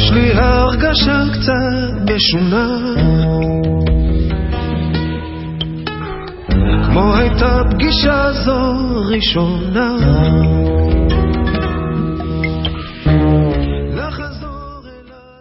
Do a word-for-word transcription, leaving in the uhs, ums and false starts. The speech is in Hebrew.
יש לי הרגשה קצת משונה, כמו הייתה פגישה זו ראשונה.